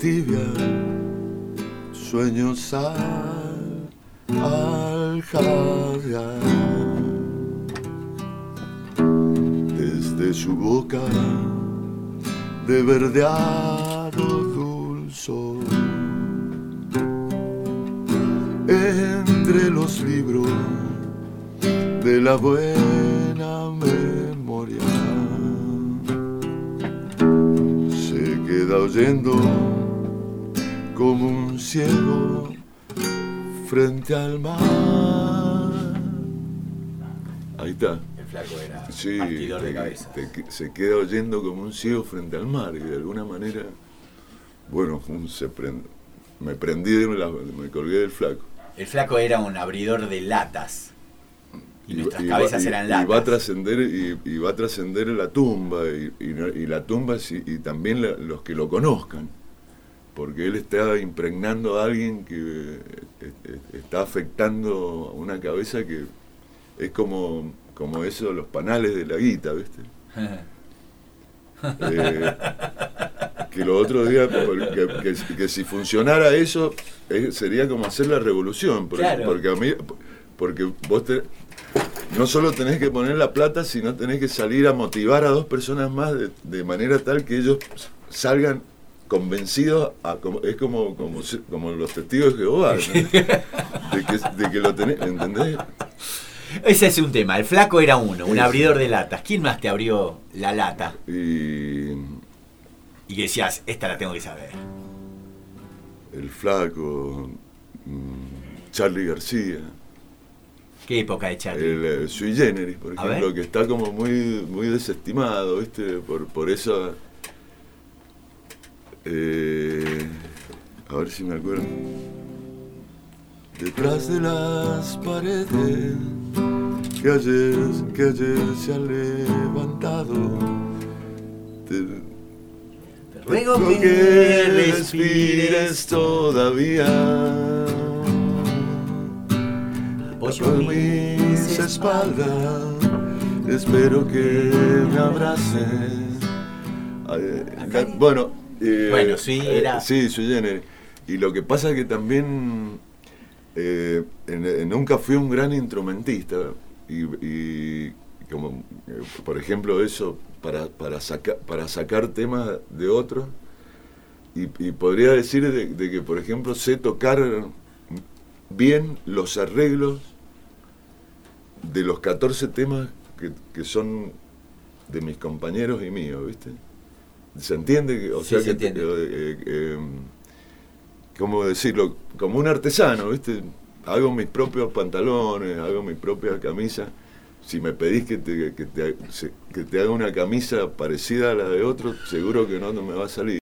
tibia, sueños al jadear. Desde su boca de verdeado dulzor, entre los libros de la buena memoria, se queda oyendo como un ciego frente al mar. Ahí está. El Flaco era Sí, partidor de cabeza. se queda oyendo como un ciego frente al mar y de alguna manera, bueno, me prendí, me colgué del Flaco. El Flaco era un abridor de latas. Y nuestras cabezas eran latas. Y va a trascender la tumba, y la tumba y también los que lo conozcan. Porque él está impregnando a alguien que está afectando a una cabeza que es como eso, los panales de la guita, ¿viste? Que los otros días, que si funcionara eso, sería como hacer la revolución. Claro. Porque vos no solo tenés que poner la plata, sino tenés que salir a motivar a dos personas más de manera tal que ellos salgan convencidos, es como los testigos de Jehová, ¿no? de que lo tenés, ¿entendés? Ese es un tema. El Flaco era un abridor de latas. ¿Quién más te abrió la lata? Y que decías, esta la tengo que saber. El Flaco, Charly García. ¿Qué época de Charly? El Sui Generis, por ejemplo, que está como muy, muy desestimado, ¿viste? Por eso. A ver si me acuerdo. Detrás de las paredes que ayer se han levantado, te ruego que respires todavía. Apoyo mis espaldas, espero que me abraces. Bueno, sí, era. Sí, Sui Generis. Y lo que pasa es que también nunca fui un gran instrumentista. Y como, por ejemplo, eso, para sacar temas de otros. Y podría decir de que, por ejemplo, sé tocar bien los arreglos de los 14 temas que son de mis compañeros y míos, ¿viste? ¿Se entiende? O sí, sea, se entiende. ¿Cómo decirlo? Como un artesano, ¿viste? Hago mis propios pantalones, hago mis propias camisas. Si me pedís que te haga una camisa parecida a la de otro, seguro que no me va a salir.